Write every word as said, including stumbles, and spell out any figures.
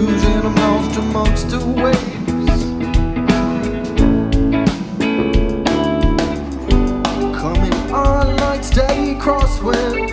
confusion, I'm lost amongst the waves. Coming on like steady crosswind.